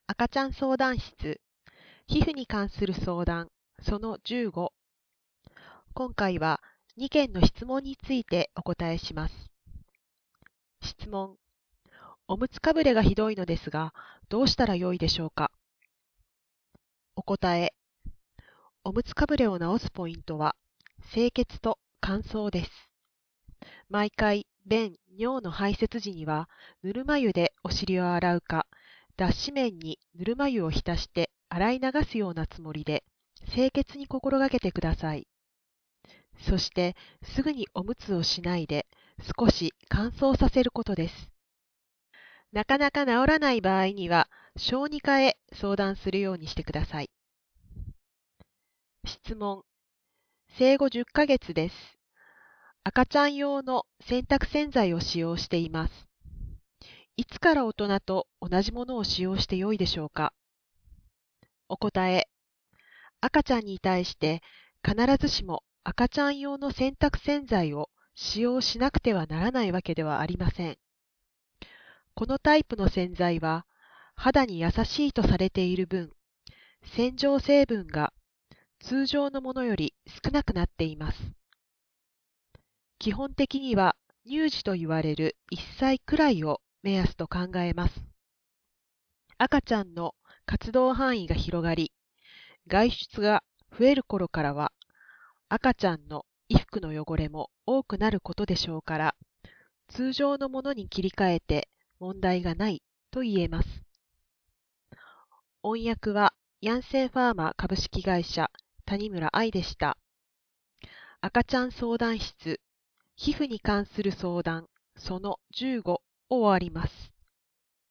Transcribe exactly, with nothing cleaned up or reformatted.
赤ちゃん相談室、皮膚に関する相談、そのじゅうご。今回はにけんの質問についてお答えします。質問。おむつかぶれがひどいのですが、どうしたらよいでしょうか。お答え。おむつかぶれを治すポイントは、清潔と乾燥です。毎回、便、尿の排泄時には、ぬるま湯でお尻を洗うか、脱脂綿にぬるま湯を浸して洗い流すようなつもりで、清潔に心がけてください。そして、すぐにおむつをしないで、少し乾燥させることです。なかなか治らない場合には、小児科へ相談するようにしてください。質問。生後じゅっかげつです。赤ちゃん用の洗濯洗剤を使用しています。いつから大人と同じものを使用してよいでしょうか。お答え。赤ちゃんに対して必ずしも赤ちゃん用の洗濯洗剤を使用しなくてはならないわけではありません。このタイプの洗剤は肌に優しいとされている分、洗浄成分が通常のものより少なくなっています。基本的には乳児と言われるいっさいくらいを目安と考えます。赤ちゃんの活動範囲が広がり、外出が増える頃からは、赤ちゃんの衣服の汚れも多くなることでしょうから、通常のものに切り替えて問題がないと言えます。翻訳はヤンセンファーマ株式会社谷村愛でした。赤ちゃん相談室、皮膚に関する相談、そのじゅうごを終わります。